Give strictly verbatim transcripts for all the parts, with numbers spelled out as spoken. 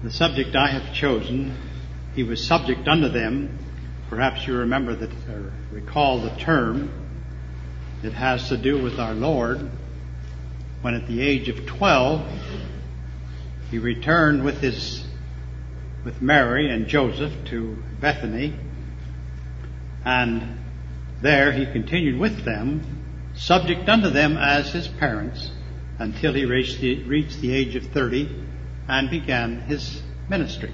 The subject I have chosen, he was subject unto them. Perhaps you remember that, or recall the term. It has to do with our Lord when at the age of twelve he returned with his with Mary and Joseph to Bethany, and there he continued with them, subject unto them as his parents, until he reached the, reached the age of thirty and began his ministry.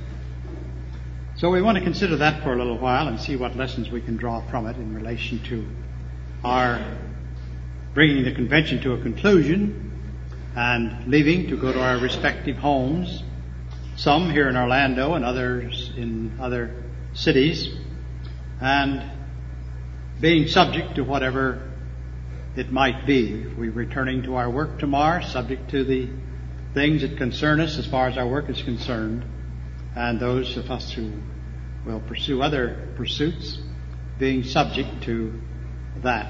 So we want to consider that for a little while and see what lessons we can draw from it in relation to our bringing the convention to a conclusion and leaving to go to our respective homes, some here in Orlando and others in other cities, and being subject to whatever it might be. We're returning to our work tomorrow, subject to the things that concern us as far as our work is concerned, and those of us who will pursue other pursuits being subject to that.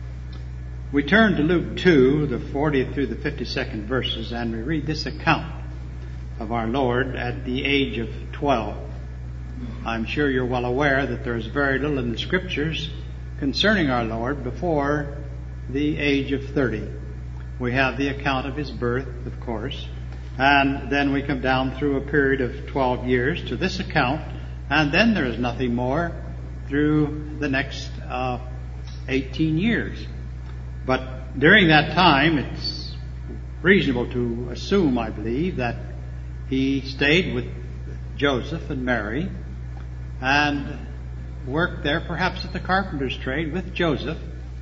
We turn to Luke two, the fortieth through the fifty-second verses, and we read this account of our Lord at the age of twelve. I'm sure you're well aware that there is very little in the Scriptures concerning our Lord before the age of thirty. We have the account of his birth, of course, and then we come down through a period of twelve years to this account, and then there is nothing more through the next uh, eighteen years. But during that time, it's reasonable to assume, I believe, that he stayed with Joseph and Mary and worked there, perhaps at the carpenter's trade with Joseph.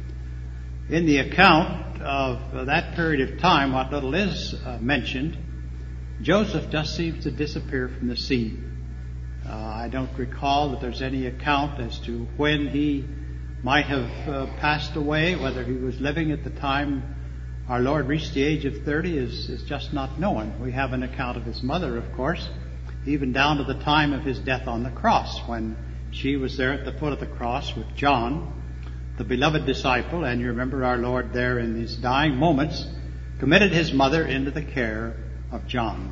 In the account of that period of time, what little is uh, mentioned, Joseph just seems to disappear from the scene. Uh, I don't recall that there's any account as to when he might have uh, passed away. Whether he was living at the time our Lord reached the age of thirty is, is just not known. We have an account of his mother, of course, even down to the time of his death on the cross, when she was there at the foot of the cross with John, the beloved disciple, and you remember our Lord there in his dying moments committed his mother into the care of John.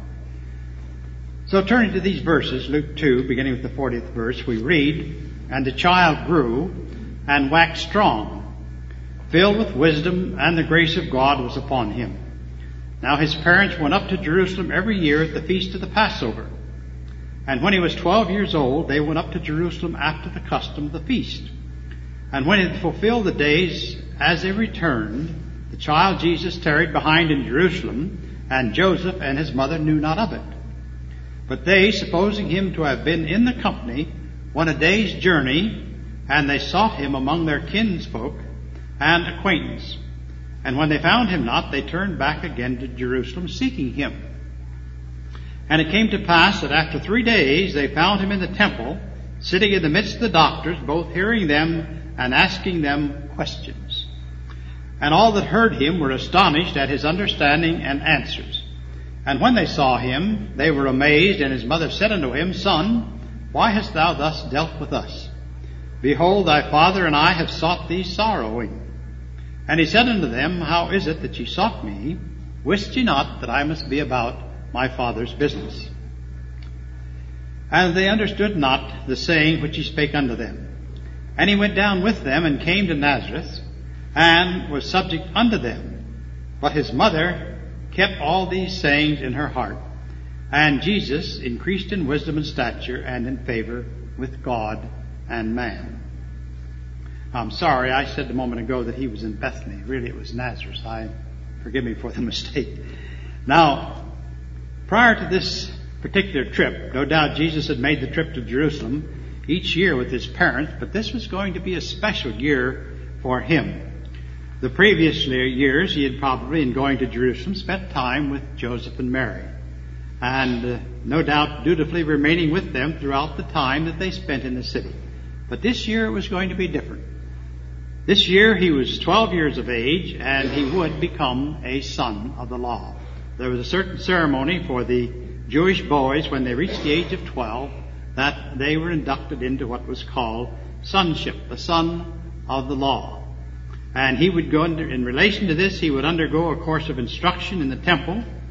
So turning to these verses, Luke two, beginning with the fortieth verse, we read, "And the child grew and waxed strong, filled with wisdom, and the grace of God was upon him. Now his parents went up to Jerusalem every year at the feast of the Passover. And when he was twelve years old, they went up to Jerusalem after the custom of the feast. And when it had fulfilled the days as they returned, the child Jesus tarried behind in Jerusalem, and Joseph and his mother knew not of it. But they, supposing him to have been in the company, went a day's journey, and they sought him among their kinsfolk and acquaintance. And when they found him not, they turned back again to Jerusalem, seeking him. And it came to pass that after three days they found him in the temple, sitting in the midst of the doctors, both hearing them and asking them questions. And all that heard him were astonished at his understanding and answers. And when they saw him, they were amazed, and his mother said unto him, Son, why hast thou thus dealt with us? Behold, thy father and I have sought thee sorrowing. And he said unto them, How is it that ye sought me? Wist ye not that I must be about my Father's business? And they understood not the saying which he spake unto them. And he went down with them, and came to Nazareth, and was subject unto them. But his mother kept all these sayings in her heart. And Jesus increased in wisdom and stature, and in favor with God and man." I'm sorry, I said a moment ago that he was in Bethany. Really, it was Nazareth. I forgive me for the mistake. Now, prior to this particular trip, no doubt Jesus had made the trip to Jerusalem each year with his parents, but this was going to be a special year for him. The previous years, he had probably, in going to Jerusalem, spent time with Joseph and Mary, and uh, no doubt dutifully remaining with them throughout the time that they spent in the city. But this year it was going to be different. This year he was twelve years of age, and he would become a son of the law. There was a certain ceremony for the Jewish boys when they reached the age of twelve, that they were inducted into what was called sonship, the son of the law. And he would go under, in relation to this, he would undergo a course of instruction in the temple.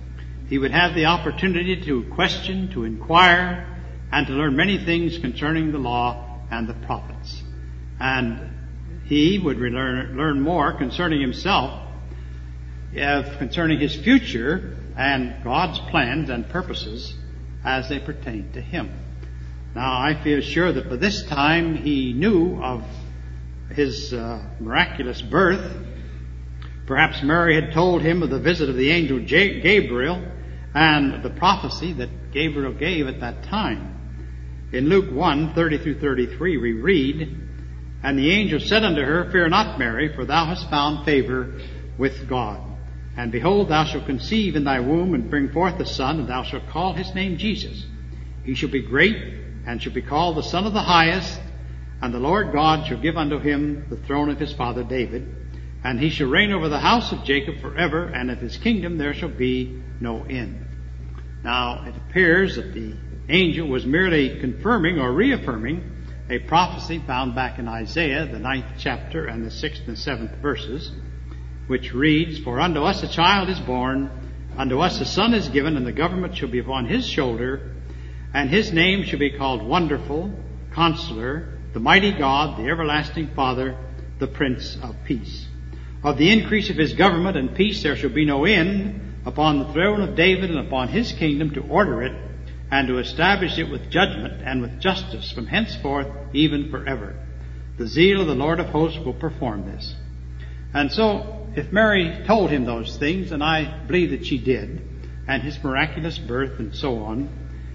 he would have the opportunity to question, to inquire, and to learn many things concerning the law and the prophets. And he would learn, learn more concerning himself, uh, concerning his future and God's plans and purposes as they pertain to him. Now, I feel sure that by this time he knew of his uh, miraculous birth. Perhaps Mary had told him of the visit of the angel Gabriel and the prophecy that Gabriel gave at that time. In Luke one, thirty through thirty-three, we read, "And the angel said unto her, Fear not, Mary, for thou hast found favor with God. And behold, thou shalt conceive in thy womb, and bring forth a son, and thou shalt call his name Jesus. He shall be great, and shall be called the Son of the Highest, and the Lord God shall give unto him the throne of his father David, and he shall reign over the house of Jacob forever, and of his kingdom there shall be no end." Now, it appears that the angel was merely confirming or reaffirming a prophecy found back in Isaiah, the ninth chapter, and the sixth and seventh verses, which reads, "For unto us a child is born, unto us a son is given, and the government shall be upon his shoulder, and his name shall be called Wonderful, Counselor, the Mighty God, the Everlasting Father, the Prince of Peace. Of the increase of his government and peace there shall be no end, upon the throne of David and upon his kingdom, to order it, and to establish it with judgment and with justice from henceforth even forever. The zeal of the Lord of hosts will perform this." And so, if Mary told him those things, and I believe that she did, and his miraculous birth and so on,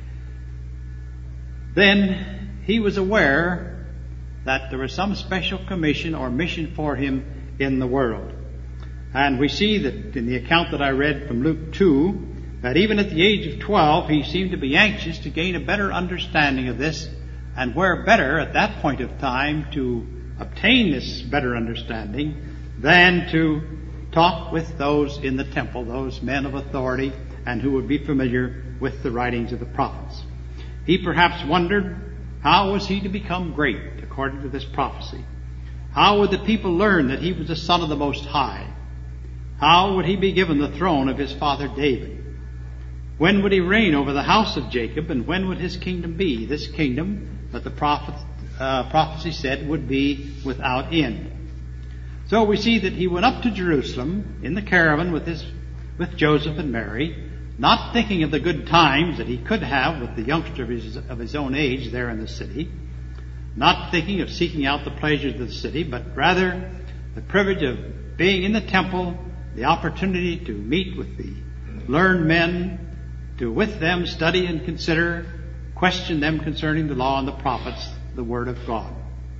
then he was aware that there was some special commission or mission for him in the world. And we see that in the account that I read from Luke two, that even at the age of twelve, he seemed to be anxious to gain a better understanding of this, and where better at that point of time to obtain this better understanding than to talk with those in the temple, those men of authority, and who would be familiar with the writings of the prophets. He perhaps wondered, how was he to become great according to this prophecy? How would the people learn that he was the Son of the Most High? How would he be given the throne of his father David? When would he reign over the house of Jacob, and when would his kingdom be? This kingdom that the prophet, uh, prophecy said would be without end. So we see that he went up to Jerusalem in the caravan with his, with Joseph and Mary, not thinking of the good times that he could have with the youngster of his, of his own age there in the city, not thinking of seeking out the pleasures of the city, but rather the privilege of being in the temple, the opportunity to meet with the learned men, to with them study and consider, question them concerning the law and the prophets, the Word of God.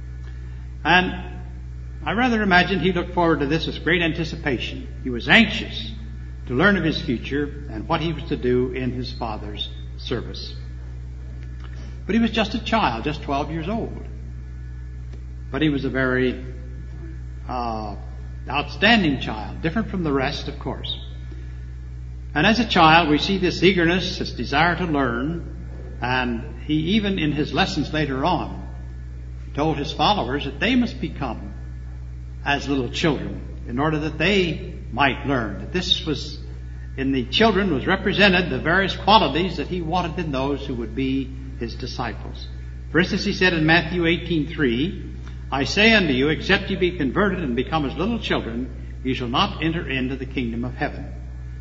And I rather imagine he looked forward to this with great anticipation. He was anxious to learn of his future and what he was to do in his Father's service. But he was just a child, just twelve years old. But he was a very uh, outstanding child, different from the rest, of course. And as a child, we see this eagerness, this desire to learn, and he even in his lessons later on told his followers that they must become as little children in order that they might learn. That this was, in the children, was represented the various qualities that he wanted in those who would be his disciples. For instance, he said in Matthew eighteen three, "I say unto you, except ye be converted and become as little children, ye shall not enter into the kingdom of heaven."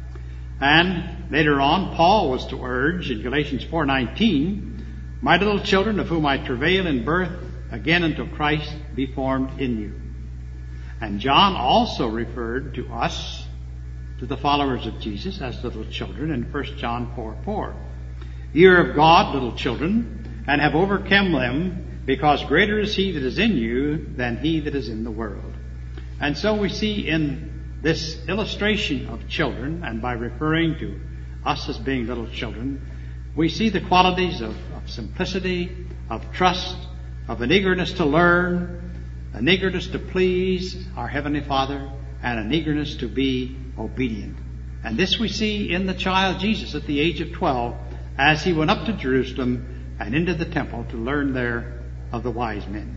And later on, Paul was to urge in Galatians four nineteen, "My little children, of whom I travail in birth, again until Christ be formed in you." And John also referred to us, to the followers of Jesus, as little children in First John four four. "Ye are of God, little children, and have overcome them, because greater is he that is in you than he that is in the world." And so we see in this illustration of children, and by referring to us as being little children, we see the qualities of, of simplicity, of trust, of an eagerness to learn, an eagerness to please our Heavenly Father, and an eagerness to be obedient. And this we see in the child Jesus at the age of twelve, as he went up to Jerusalem and into the temple to learn there of the wise men.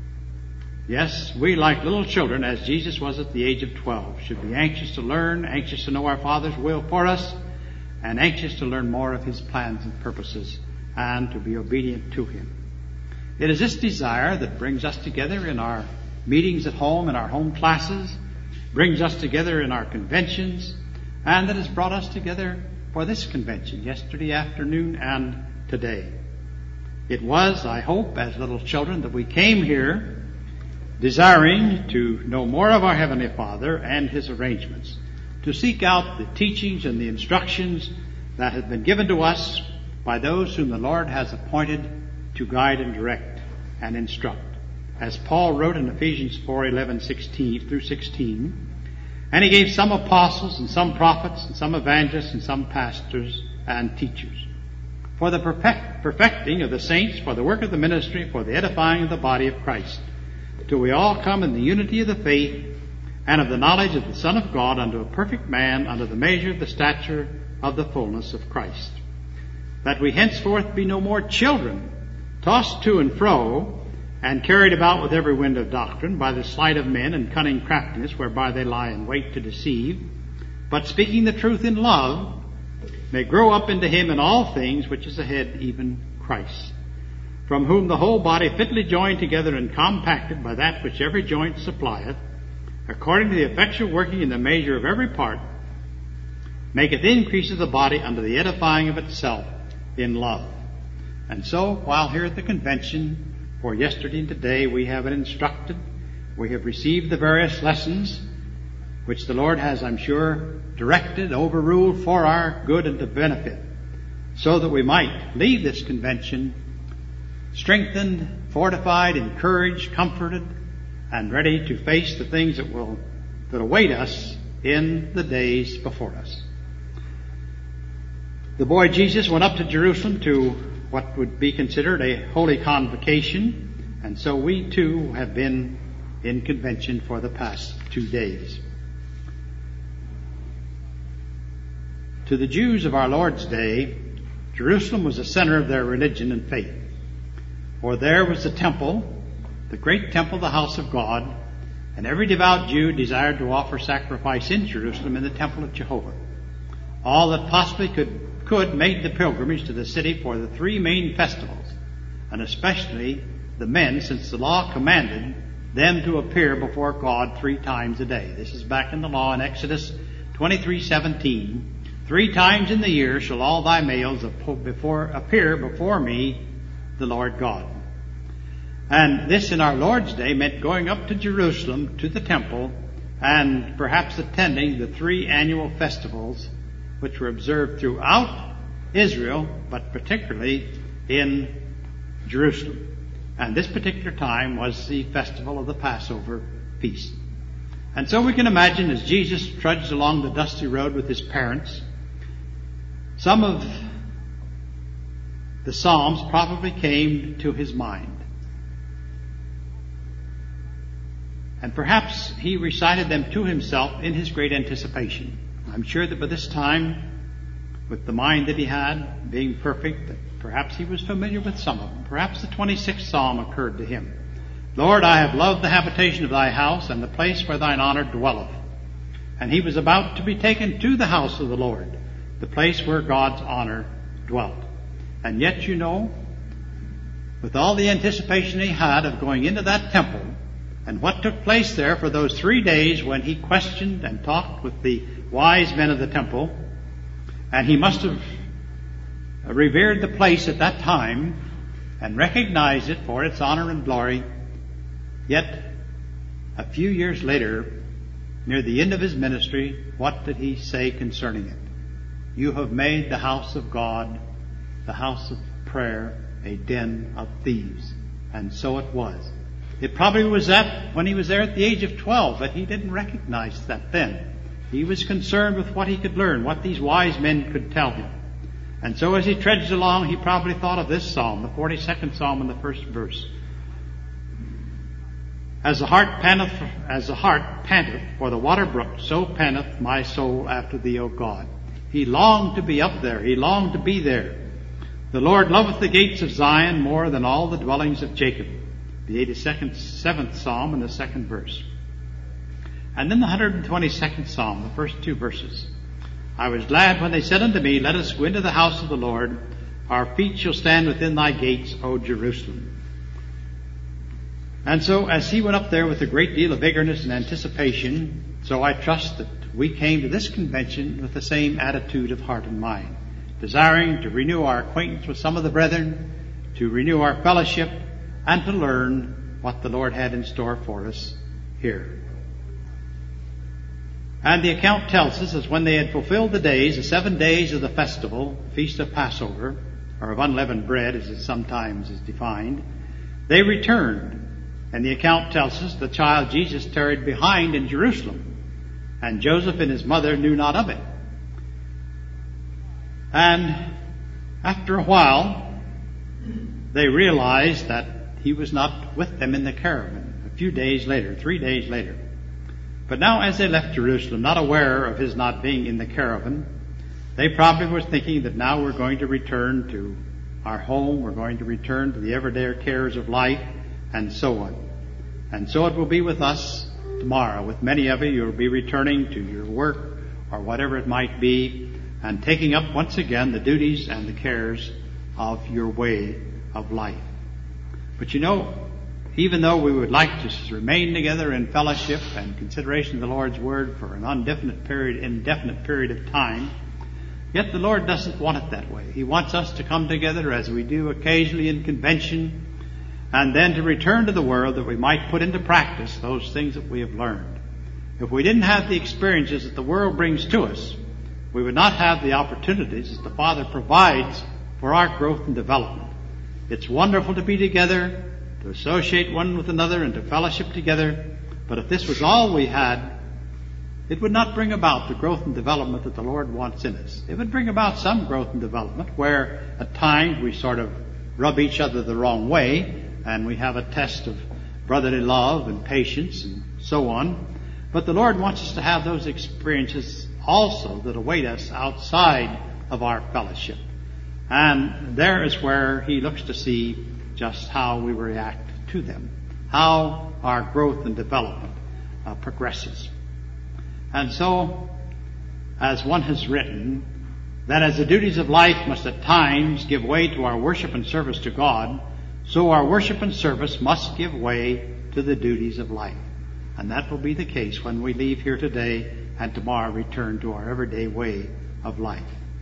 Yes, we, like little children, as Jesus was at the age of twelve, should be anxious to learn, anxious to know our Father's will for us, and anxious to learn more of His plans and purposes and to be obedient to Him. It is this desire that brings us together in our meetings at home, in our home classes, brings us together in our conventions, and that has brought us together for this convention yesterday afternoon and today. It was, I hope, as little children that we came here desiring to know more of our Heavenly Father and His arrangements, to seek out the teachings and the instructions that have been given to us by those whom the Lord has appointed to guide and direct and instruct. As Paul wrote in Ephesians four eleven sixteen through sixteen, and He gave some apostles and some prophets and some evangelists and some pastors and teachers, for the perfect, perfecting of the saints, for the work of the ministry, for the edifying of the body of Christ, till we all come in the unity of the faith and of the knowledge of the Son of God, unto a perfect man, unto the measure of the stature of the fullness of Christ. That we henceforth be no more children, tossed to and fro, and carried about with every wind of doctrine, by the sleight of men and cunning craftiness, whereby they lie in wait to deceive, but speaking the truth in love, may grow up into Him in all things, which is the head, even Christ, from whom the whole body fitly joined together and compacted by that which every joint supplieth, according to the effectual working in the measure of every part, maketh increase of the body unto the edifying of itself in love. And so, while here at the convention, for yesterday and today, we have been instructed, we have received the various lessons which the Lord has, I'm sure, directed, overruled for our good and to benefit, so that we might leave this convention strengthened, fortified, encouraged, comforted, and ready to face the things that will that await us in the days before us. The boy Jesus went up to Jerusalem to what would be considered a holy convocation, and so we too have been in convention for the past two days. To the Jews of our Lord's day, Jerusalem was the center of their religion and faith. For there was the temple, the great temple, the house of God, and every devout Jew desired to offer sacrifice in Jerusalem in the temple of Jehovah. All that possibly could could made the pilgrimage to the city for the three main festivals, and especially the men, since the law commanded them to appear before God three times a day. This is back in the law in Exodus twenty-three seventeen. Three times in the year shall all thy males before, appear before me, the Lord God. And this in our Lord's day meant going up to Jerusalem, to the temple, and perhaps attending the three annual festivals which were observed throughout Israel, but particularly in Jerusalem. And this particular time was the festival of the Passover feast. And so we can imagine as Jesus trudged along the dusty road with His parents, some of the Psalms probably came to His mind. And perhaps He recited them to Himself in His great anticipation. I'm sure that by this time, with the mind that He had, being perfect, that perhaps He was familiar with some of them. Perhaps the twenty-sixth Psalm occurred to Him. Lord, I have loved the habitation of Thy house, and the place where Thine honor dwelleth. And He was about to be taken to the house of the Lord, the place where God's honor dwelt. And yet, you know, with all the anticipation He had of going into that temple, and what took place there for those three days when He questioned and talked with the wise men of the temple, and He must have revered the place at that time and recognized it for its honor and glory. Yet, a few years later, near the end of His ministry, what did He say concerning it? You have made the house of God, the house of prayer, a den of thieves. And so it was. It probably was that when He was there at the age of twelve, but He didn't recognize that then. He was concerned with what He could learn, what these wise men could tell Him. And so as He trudged along, He probably thought of this psalm, the forty-second Psalm in the first verse. As the heart panteth, as the heart panteth for the water brook, so panteth my soul after Thee, O God. He longed to be up there. He longed to be there. The Lord loveth the gates of Zion more than all the dwellings of Jacob. The eighty-second, seventh Psalm in the second verse. And then the one hundred twenty-second Psalm, the first two verses. I was glad when they said unto me, Let us go into the house of the Lord. Our feet shall stand within thy gates, O Jerusalem. And so as he went up there with a great deal of eagerness and anticipation, so I trust that we came to this convention with the same attitude of heart and mind, desiring to renew our acquaintance with some of the brethren, to renew our fellowship, and to learn what the Lord had in store for us here. And the account tells us, as when they had fulfilled the days, the seven days of the festival, feast of Passover, or of unleavened bread, as it sometimes is defined, they returned. And the account tells us the child Jesus tarried behind in Jerusalem, and Joseph and his mother knew not of it. And after a while, they realized that he was not with them in the caravan. A few days later, three days later. But now as they left Jerusalem, not aware of his not being in the caravan, they probably were thinking that now we're going to return to our home, we're going to return to the everyday cares of life, and so on. And so it will be with us tomorrow. With many of you, you'll be returning to your work or whatever it might be, and taking up once again the duties and the cares of your way of life. But you know, even though we would like to remain together in fellowship and consideration of the Lord's Word for an indefinite period, indefinite period of time, yet the Lord doesn't want it that way. He wants us to come together as we do occasionally in convention, and then to return to the world that we might put into practice those things that we have learned. If we didn't have the experiences that the world brings to us, we would not have the opportunities that the Father provides for our growth and development. It's wonderful to be together, to associate one with another, and to fellowship together. But if this was all we had, it would not bring about the growth and development that the Lord wants in us. It would bring about some growth and development where at times we sort of rub each other the wrong way, and we have a test of brotherly love and patience and so on. But the Lord wants us to have those experiences also that await us outside of our fellowship. And there is where He looks to see just how we react to them, how our growth and development uh, progresses. And so, as one has written, that as the duties of life must at times give way to our worship and service to God, so our worship and service must give way to the duties of life. And that will be the case when we leave here today and tomorrow return to our everyday way of life.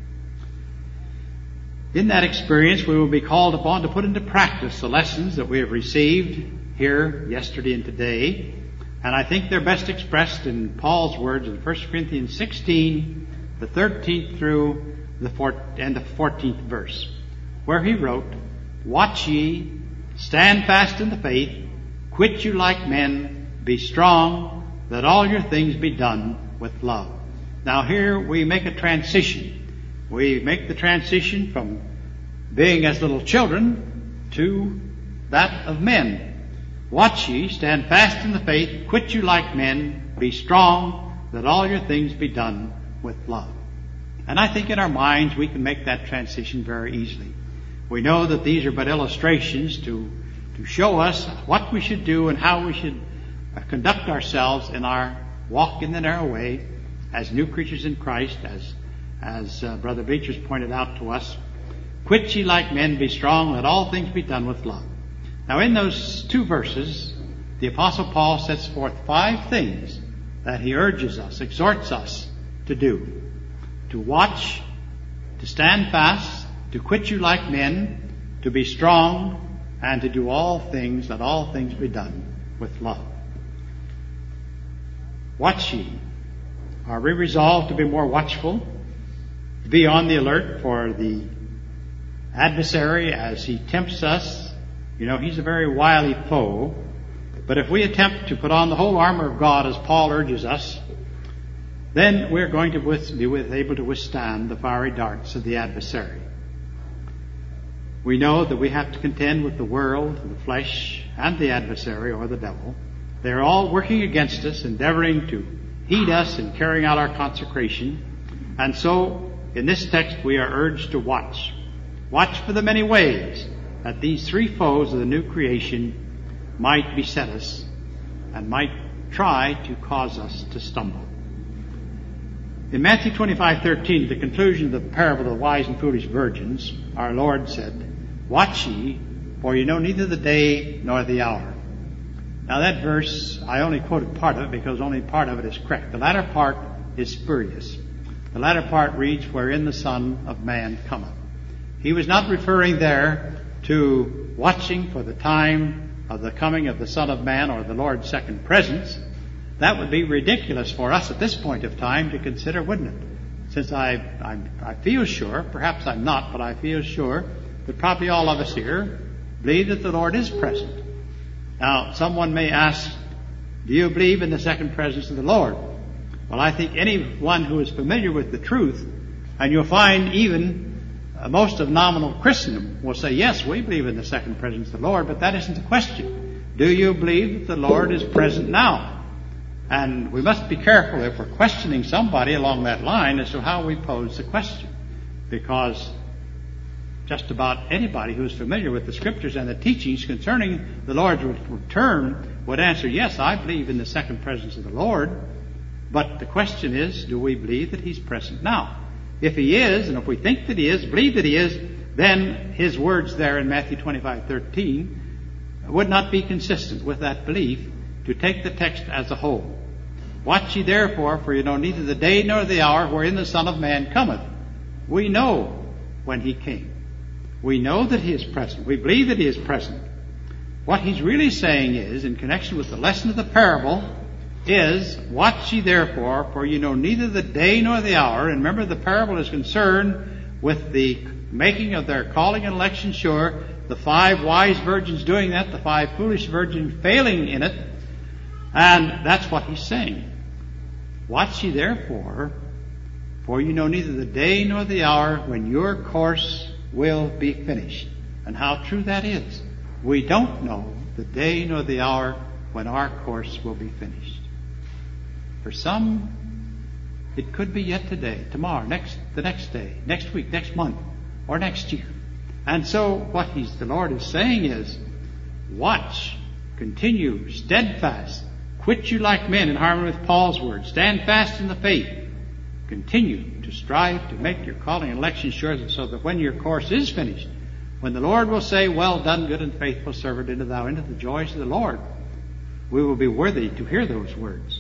In that experience, we will be called upon to put into practice the lessons that we have received here yesterday and today. And I think they're best expressed in Paul's words in First Corinthians sixteen, the thirteenth through the fourth, and the fourteenth verse, where he wrote, Watch ye, stand fast in the faith, quit you like men, be strong, that all your things be done with love. Now here we make a transition. We make the transition from being as little children to that of men. Watch ye, stand fast in the faith, quit you like men, be strong, that all your things be done with love. And I think in our minds we can make that transition very easily. We know that these are but illustrations to, to show us what we should do and how we should conduct ourselves in our walk in the narrow way as new creatures in Christ, as as uh, Brother Bleachers pointed out to us. Quit ye like men, be strong, let all things be done with love. Now in those two verses, the Apostle Paul sets forth five things that he urges us, exhorts us to do. To watch, to stand fast, to quit you like men, to be strong, and to do all things, let all things be done with love. Watch ye. Are we resolved to be more watchful? To be on the alert for the adversary as he tempts us? You know, he's a very wily foe. But if we attempt to put on the whole armor of God as Paul urges us, then we're going to be able to withstand the fiery darts of the adversary. We know that we have to contend with the world, the flesh, and the adversary or the devil. They're all working against us, endeavoring to heed us in carrying out our consecration. And so, in this text, we are urged to watch. Watch for the many ways that these three foes of the new creation might beset us and might try to cause us to stumble. In Matthew twenty-five thirteen, at the conclusion of the parable of the wise and foolish virgins, our Lord said, "Watch ye, for you know neither the day nor the hour." Now that verse, I only quoted part of it because only part of it is correct. The latter part is spurious. The latter part reads, "Wherein the Son of Man cometh." He was not referring there to watching for the time of the coming of the Son of Man or the Lord's second presence. That would be ridiculous for us at this point of time to consider, wouldn't it? Since I, I, I feel sure, perhaps I'm not, but I feel sure that probably all of us here believe that the Lord is present. Now, someone may ask, do you believe in the second presence of the Lord? Well, I think anyone who is familiar with the truth, and you'll find even uh, most of nominal Christendom will say, yes, we believe in the second presence of the Lord, but that isn't the question. Do you believe that the Lord is present now? And we must be careful if we're questioning somebody along that line as to how we pose the question. Because just about anybody who's familiar with the Scriptures and the teachings concerning the Lord's return would answer, yes, I believe in the second presence of the Lord. But the question is, do we believe that He's present now? If He is, and if we think that He is, believe that He is, then His words there in Matthew twenty-five thirteen would not be consistent with that belief to take the text as a whole. Watch ye therefore, for you know neither the day nor the hour wherein the Son of Man cometh. We know when He came. We know that He is present. We believe that He is present. What He's really saying is, in connection with the lesson of the parable, is, watch ye therefore, for you know neither the day nor the hour. And remember, the parable is concerned with the making of their calling and election sure, the five wise virgins doing that, the five foolish virgins failing in it. And that's what He's saying. Watch ye therefore, for you know neither the day nor the hour when your course will be finished. And how true that is. We don't know the day nor the hour when our course will be finished. For some, it could be yet today, tomorrow, next, the next day, next week, next month, or next year. And so what he's, the Lord is saying is, watch, continue, steadfast, quit you like men, in harmony with Paul's words, stand fast in the faith, continue to strive to make your calling and election sure, so that when your course is finished, when the Lord will say, well done, good and faithful servant, enter thou into the joys of the Lord, we will be worthy to hear those words.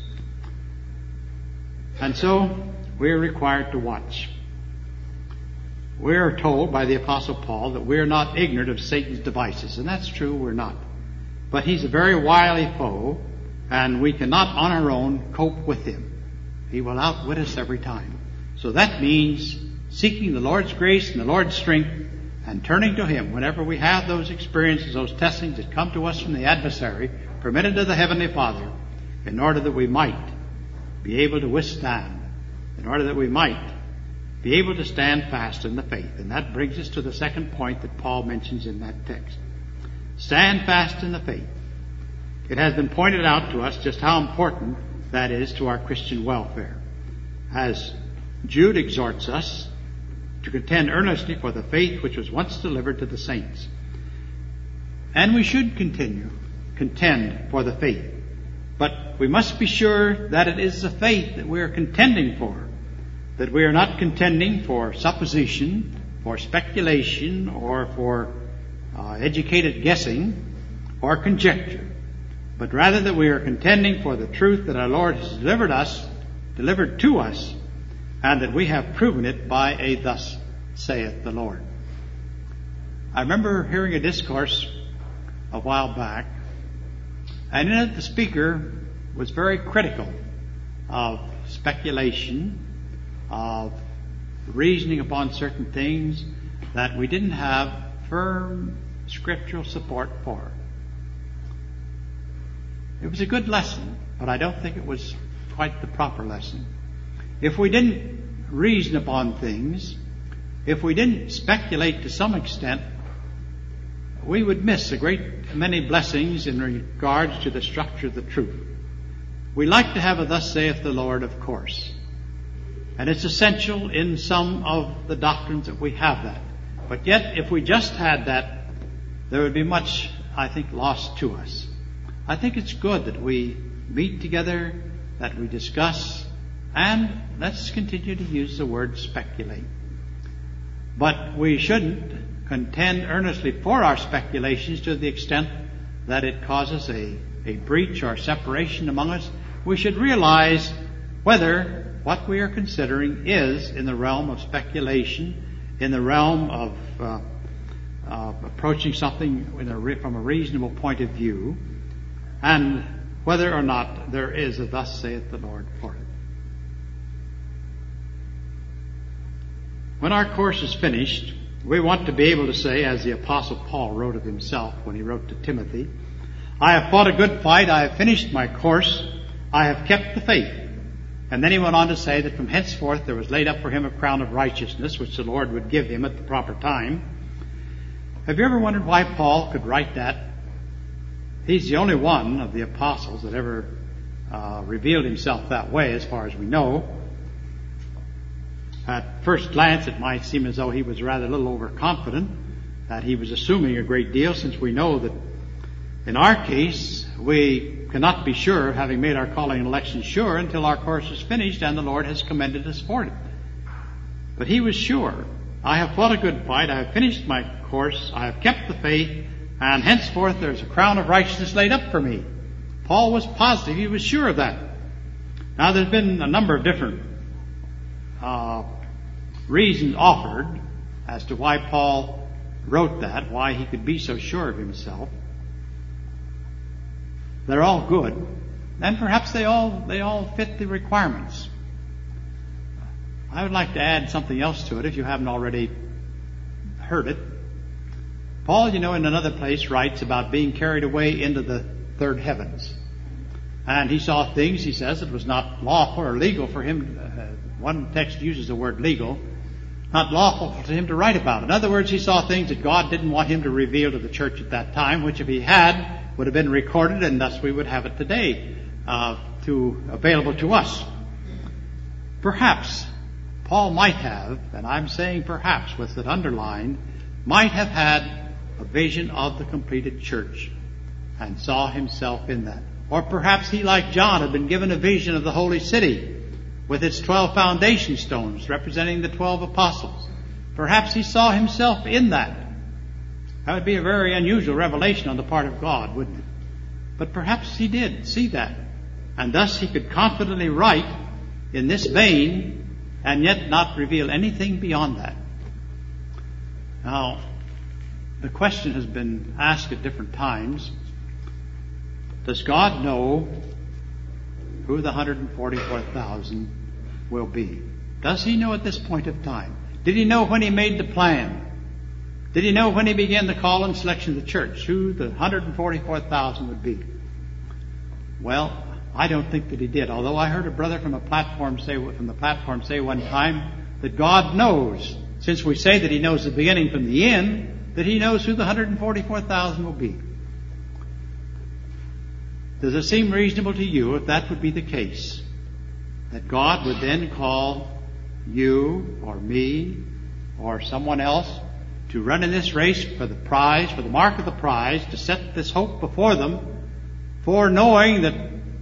And so we are required to watch. We are told by the Apostle Paul that we are not ignorant of Satan's devices, and that's true, we're not. But he's a very wily foe, and we cannot on our own cope with him. He will outwit us every time. So that means seeking the Lord's grace and the Lord's strength and turning to Him whenever we have those experiences, those testings that come to us from the adversary, permitted to the Heavenly Father, in order that we might be able to withstand, in order that we might be able to stand fast in the faith. And that brings us to the second point that Paul mentions in that text. Stand fast in the faith. It has been pointed out to us just how important that is to our Christian welfare. As Jude exhorts us to contend earnestly for the faith which was once delivered to the saints. And we should continue, contend for the faith. But we must be sure that it is the faith that we are contending for, that we are not contending for supposition, for speculation, or for uh, educated guessing, or conjecture, but rather that we are contending for the truth that our Lord has delivered us, delivered to us, and that we have proven it by a thus saith the Lord. I remember hearing a discourse a while back, and in it the speaker was very critical of speculation, of reasoning upon certain things that we didn't have firm scriptural support for. It was a good lesson, but I don't think it was quite the proper lesson. If we didn't reason upon things, if we didn't speculate to some extent, we would miss a great many blessings in regards to the structure of the truth. We like to have a thus saith the Lord, of course. And it's essential in some of the doctrines that we have that. But yet, if we just had that, there would be much, I think, lost to us. I think it's good that we meet together, that we discuss, And let's continue to use the word speculate. But we shouldn't contend earnestly for our speculations to the extent that it causes a, a breach or separation among us. We should realize whether what we are considering is in the realm of speculation, in the realm of uh, uh, approaching something in a, from a reasonable point of view, and whether or not there is a thus saith the Lord for it. When our course is finished, we want to be able to say, as the Apostle Paul wrote of himself when he wrote to Timothy, I have fought a good fight, I have finished my course, I have kept the faith. And then he went on to say that from henceforth there was laid up for him a crown of righteousness, which the Lord would give him at the proper time. Have you ever wondered why Paul could write that? He's the only one of the apostles that ever uh, revealed himself that way, as far as we know. At first glance, it might seem as though he was rather a little overconfident, that he was assuming a great deal, since we know that in our case, we cannot be sure of having made our calling and election sure until our course is finished and the Lord has commended us for it. But he was sure. I have fought a good fight, I have finished my course, I have kept the faith, and henceforth there's a crown of righteousness laid up for me. Paul was positive, he was sure of that. Now there's been a number of different uh, reasons offered as to why Paul wrote that, why he could be so sure of himself. They're all good, and perhaps they all they all fit the requirements. I would like to add something else to it if you haven't already heard it. Paul, you know, in another place writes about being carried away into the third heavens. And he saw things, he says, it was not lawful or legal for him, uh, one text uses the word legal, not lawful for him to write about. In other words, he saw things that God didn't want him to reveal to the church at that time, which if he had, would have been recorded, and thus we would have it today uh, to available to us. Perhaps Paul might have, and I'm saying perhaps with it underlined, might have had a vision of the completed church and saw himself in that. Or perhaps he, like John, had been given a vision of the holy city with its twelve foundation stones representing the twelve apostles. Perhaps he saw himself in that. That would be a very unusual revelation on the part of God, wouldn't it? But perhaps he did see that. And thus he could confidently write in this vein and yet not reveal anything beyond that. Now, the question has been asked at different times. Does God know who the one hundred forty-four thousand will be? Does he know at this point of time? Did he know when he made the plan? Did he know when he began the call and selection of the church who the one hundred forty-four thousand would be? Well, I don't think that he did. Although I heard a brother from a platform say, from the platform say one time that God knows, since we say that he knows the beginning from the end, that he knows who the one hundred forty-four thousand will be. Does it seem reasonable to you, if that would be the case, that God would then call you or me or someone else to run in this race for the prize, for the mark of the prize, to set this hope before them, for knowing that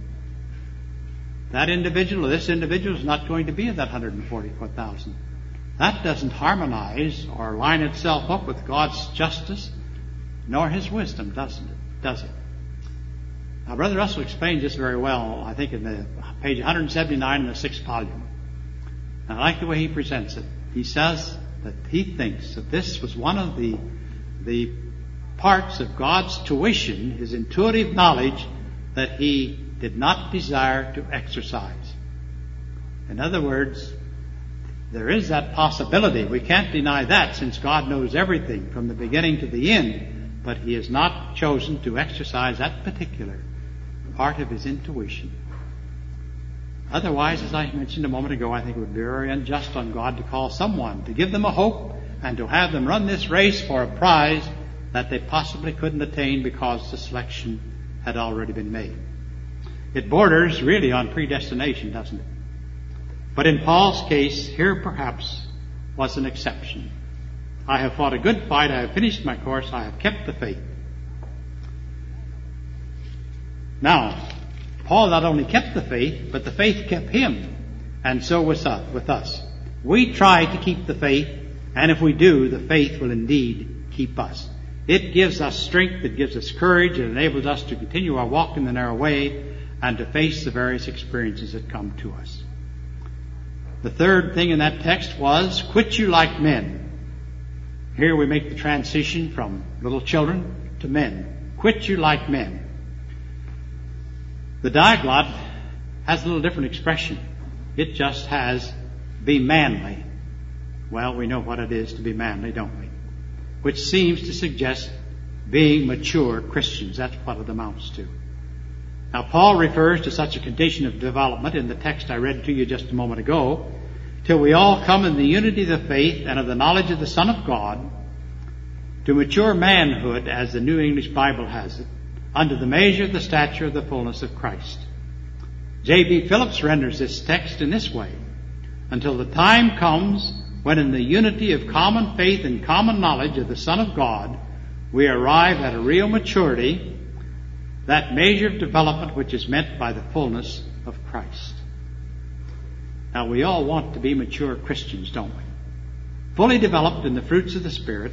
that individual or this individual is not going to be in that one hundred forty-four thousand? That doesn't harmonize or line itself up with God's justice nor His wisdom, doesn't it? Does it? Now, Brother Russell explains this very well, I think, in the page one seventy-nine in the sixth volume. And I like the way he presents it. He says that he thinks that this was one of the the parts of God's tuition, His intuitive knowledge, that He did not desire to exercise. In other words, there is that possibility. We can't deny that, since God knows everything from the beginning to the end, but He has not chosen to exercise that particular part of His intuition. Otherwise, as I mentioned a moment ago, I think it would be very unjust on God to call someone, to give them a hope, and to have them run this race for a prize that they possibly couldn't attain because the selection had already been made. It borders really on predestination, doesn't it? But in Paul's case, here perhaps was an exception. I have fought a good fight, I have finished my course, I have kept the faith. Now, Paul not only kept the faith, but the faith kept him. And so with us, with us. We try to keep the faith, and if we do, the faith will indeed keep us. It gives us strength, it gives us courage, it enables us to continue our walk in the narrow way and to face the various experiences that come to us. The third thing in that text was, quit you like men. Here we make the transition from little children to men. Quit you like men. The Diaglott has a little different expression. It just has, be manly. Well, we know what it is to be manly, don't we? Which seems to suggest being mature Christians. That's what it amounts to. Now, Paul refers to such a condition of development in the text I read to you just a moment ago, till we all come in the unity of the faith and of the knowledge of the Son of God, to mature manhood, as the New English Bible has it, unto the measure of the stature of the fullness of Christ. J B Phillips renders this text in this way, until the time comes when in the unity of common faith and common knowledge of the Son of God, we arrive at a real maturity, that measure of development which is meant by the fullness of Christ. Now, we all want to be mature Christians, don't we? Fully developed in the fruits of the Spirit,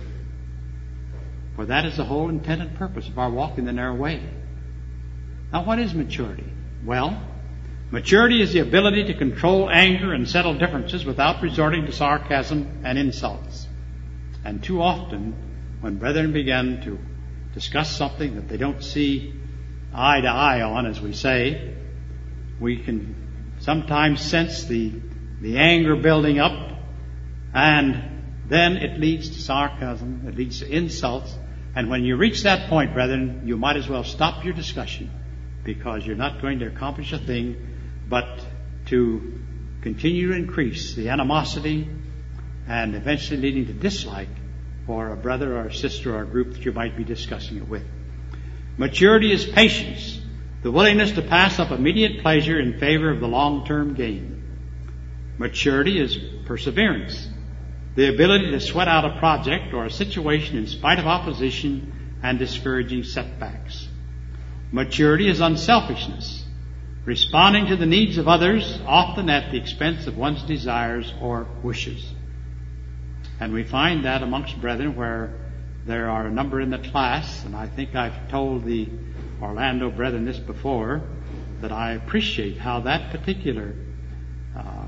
for that is the whole intent and purpose of our walk in the narrow way. Now, what is maturity? Well, maturity is the ability to control anger and settle differences without resorting to sarcasm and insults. And too often, when brethren begin to discuss something that they don't see eye to eye on, as we say, we can sometimes sense the, the anger building up, and then it leads to sarcasm, it leads to insults. And when you reach that point, brethren, you might as well stop your discussion, because you're not going to accomplish a thing but to continue to increase the animosity and eventually leading to dislike for a brother or a sister or a group that you might be discussing it with. Maturity is patience, the willingness to pass up immediate pleasure in favor of the long-term gain. Maturity is perseverance, the ability to sweat out a project or a situation in spite of opposition and discouraging setbacks. Maturity is unselfishness, responding to the needs of others, often at the expense of one's desires or wishes. And we find that amongst brethren where there are a number in the class, and I think I've told the Orlando brethren this before, that I appreciate how that particular uh,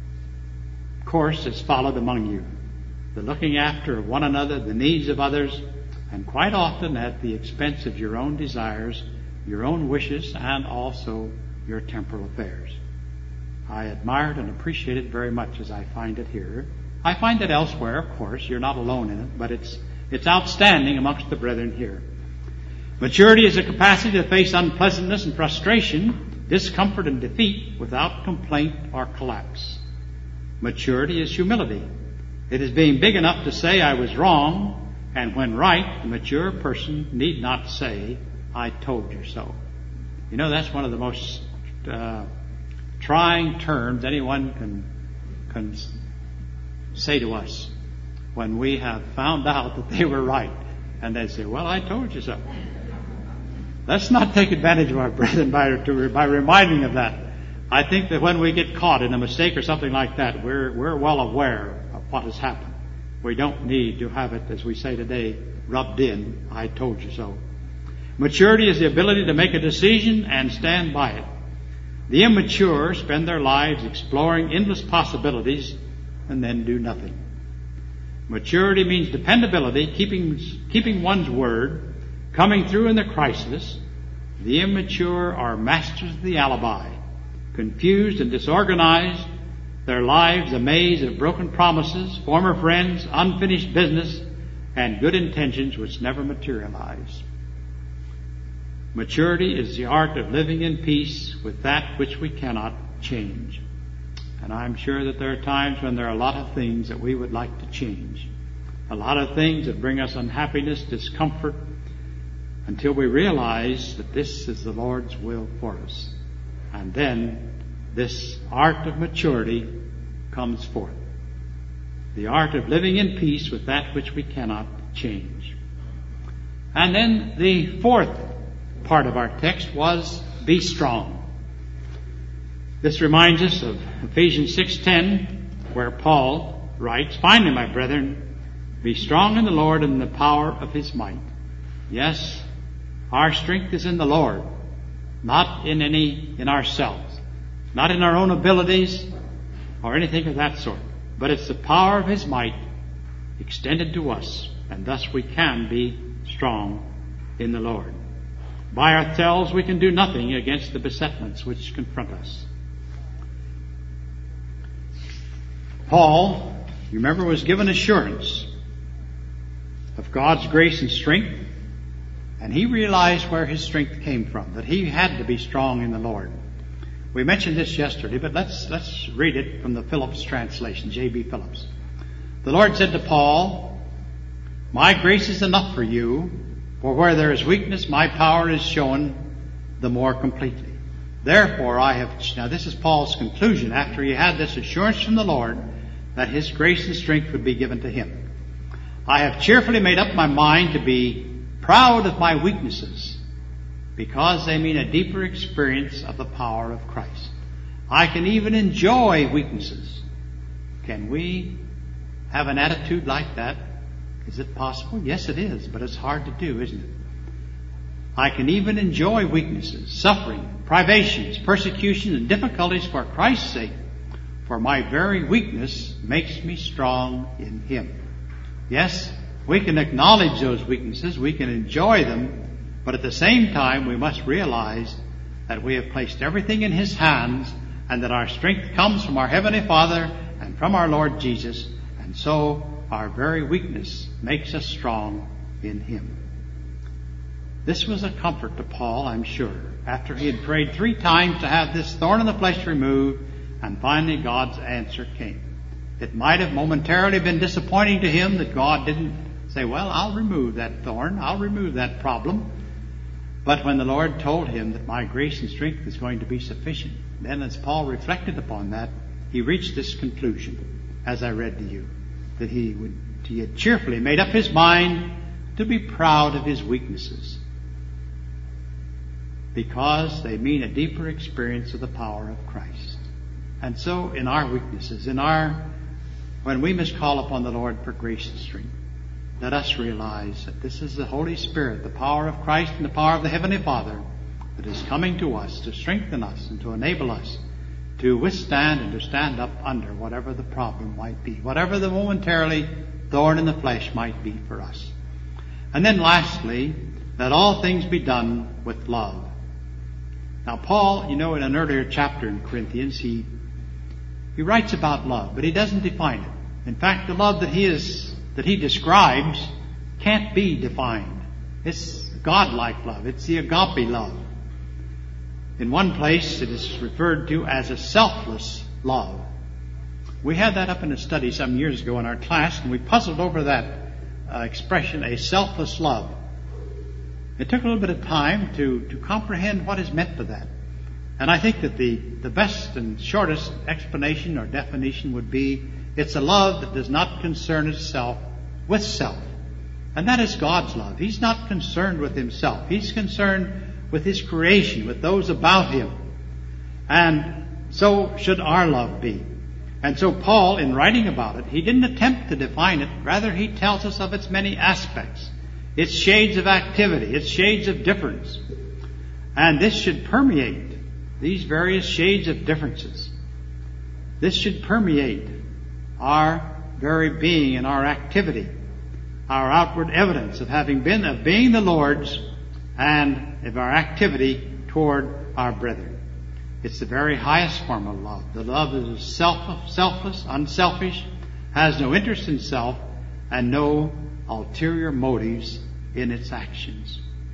course is followed among you. The looking after one another, the needs of others, and quite often at the expense of your own desires, your own wishes, and also your temporal affairs. I admire it and appreciate it very much as I find it here. I find it elsewhere, of course. You're not alone in it, but it's it's outstanding amongst the brethren here. Maturity is a capacity to face unpleasantness and frustration, discomfort and defeat without complaint or collapse. Maturity is humility. It is being big enough to say I was wrong, and when right, the mature person need not say, I told you so. You know, that's one of the most uh, trying terms anyone can, can say to us when we have found out that they were right. And they say, well, I told you so. Let's not take advantage of our brethren by, by reminding of that. I think that when we get caught in a mistake or something like that, we're, we're well aware of what has happened. We don't need to have it, as we say today, rubbed in, I told you so. Maturity is the ability to make a decision and stand by it. The immature spend their lives exploring endless possibilities and then do nothing. Maturity means dependability, keeping, keeping one's word, coming through in the crisis. The immature are masters of the alibi, confused and disorganized, their lives a maze of broken promises, former friends, unfinished business, and good intentions which never materialize. Maturity is the art of living in peace with that which we cannot change. And I'm sure that there are times when there are a lot of things that we would like to change. A lot of things that bring us unhappiness, discomfort, until we realize that this is the Lord's will for us. And then this art of maturity comes forth. The art of living in peace with that which we cannot change. And then the fourth part of our text was, be strong. This reminds us of Ephesians six ten, where Paul writes, "Finally, my brethren, be strong in the Lord and in the power of His might." Yes, our strength is in the Lord, not in any, in ourselves, not in our own abilities or anything of that sort, but it's the power of His might extended to us, and thus we can be strong in the Lord. By ourselves we can do nothing against the besetments which confront us. Paul, you remember, was given assurance of God's grace and strength, and he realized where his strength came from, that he had to be strong in the Lord. We mentioned this yesterday, but let's let's read it from the Phillips translation, J B Phillips. The Lord said to Paul, "My grace is enough for you, for where there is weakness, my power is shown the more completely. Therefore I have..." Now this is Paul's conclusion after he had this assurance from the Lord that His grace and strength would be given to him. "I have cheerfully made up my mind to be proud of my weaknesses, because they mean a deeper experience of the power of Christ. I can even enjoy weaknesses." Can we have an attitude like that? Is it possible? Yes, it is, but it's hard to do, isn't it? I can even enjoy weaknesses, suffering, privations, persecution, and difficulties for Christ's sake, for my very weakness makes me strong in Him. Yes, we can acknowledge those weaknesses, we can enjoy them, but at the same time we must realize that we have placed everything in His hands, and that our strength comes from our Heavenly Father and from our Lord Jesus, and so our very weakness makes us strong in Him. This was a comfort to Paul, I'm sure, after he had prayed three times to have this thorn in the flesh removed, and finally God's answer came. It might have momentarily been disappointing to him that God didn't say, "Well, I'll remove that thorn, I'll remove that problem." But when the Lord told him that my grace and strength is going to be sufficient, then as Paul reflected upon that, he reached this conclusion, as I read to you, that he would he had cheerfully made up his mind to be proud of his weaknesses, because they mean a deeper experience of the power of Christ. And so in our weaknesses, in our when we must call upon the Lord for grace and strength, let us realize that this is the Holy Spirit, the power of Christ and the power of the Heavenly Father, that is coming to us to strengthen us and to enable us to withstand and to stand up under whatever the problem might be, whatever the momentarily thorn in the flesh might be for us. And then lastly, let all things be done with love. Now Paul, you know, in an earlier chapter in Corinthians, he he writes about love, but he doesn't define it. In fact, the love that he is that he describes can't be defined. It's God-like love. It's the agape love. In one place, it is referred to as a selfless love. We had that up in a study some years ago in our class, and we puzzled over that uh, expression, a selfless love. It took a little bit of time to, to comprehend what is meant by that. And I think that the, the best and shortest explanation or definition would be, it's a love that does not concern itself with self. And that is God's love. He's not concerned with Himself. He's concerned with His creation, with those about Him. And so should our love be. And so Paul, in writing about it, he didn't attempt to define it. Rather, he tells us of its many aspects, its shades of activity, its shades of difference. And this should permeate these various shades of differences. This should permeate our very being and our activity, our outward evidence of having been, of being the Lord's, and of our activity toward our brethren. It's the very highest form of love. The love that is self, selfless, unselfish, has no interest in self, and no ulterior motives in its actions.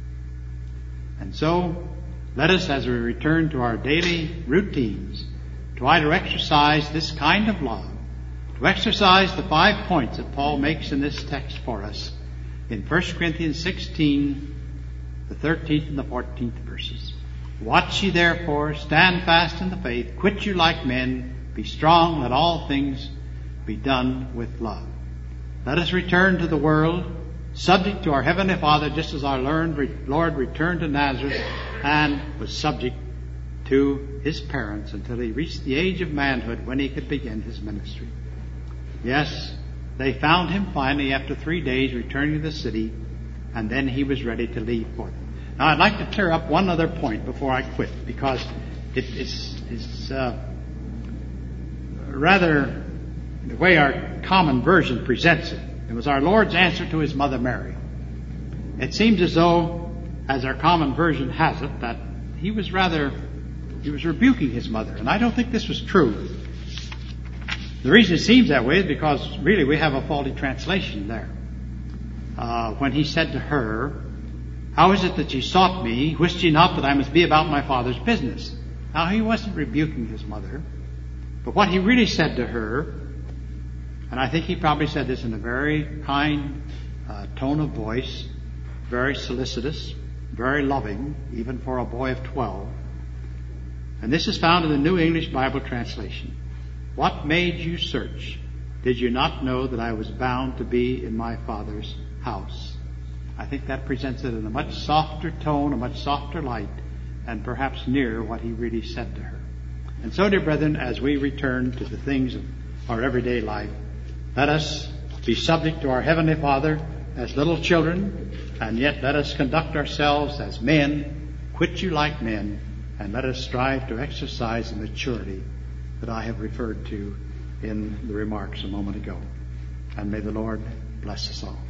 And so, let us, as we return to our daily routines, try to exercise this kind of love, to exercise the five points that Paul makes in this text for us in First Corinthians sixteen, the thirteenth and the fourteenth verses. Watch ye therefore, stand fast in the faith, quit you like men, be strong, let all things be done with love. Let us return to the world, subject to our Heavenly Father, just as our Lord returned to Nazareth and was subject to his parents until he reached the age of manhood when he could begin his ministry. Yes, they found him finally after three days returning to the city, and then he was ready to leave for them. Now, I'd like to clear up one other point before I quit, because it, it's, it's uh, rather the way our common version presents it. It was our Lord's answer to his mother Mary. It seems as though, as our common version has it, that he was rather, he was rebuking his mother. And I don't think this was true. The reason it seems that way is because really we have a faulty translation there. Uh, when he said to her, "How is it that ye sought me? Wist ye not that I must be about my Father's business?" Now, he wasn't rebuking his mother, but what he really said to her, and I think he probably said this in a very kind uh, tone of voice, very solicitous, very loving, even for a boy of twelve. And this is found in the New English Bible translation. "What made you search? Did you not know that I was bound to be in my Father's house?" I think that presents it in a much softer tone, a much softer light, and perhaps nearer what he really said to her. And so, dear brethren, as we return to the things of our everyday life, let us be subject to our Heavenly Father as little children, and yet let us conduct ourselves as men, quit you like men, and let us strive to exercise the maturity that I have referred to in the remarks a moment ago. And may the Lord bless us all.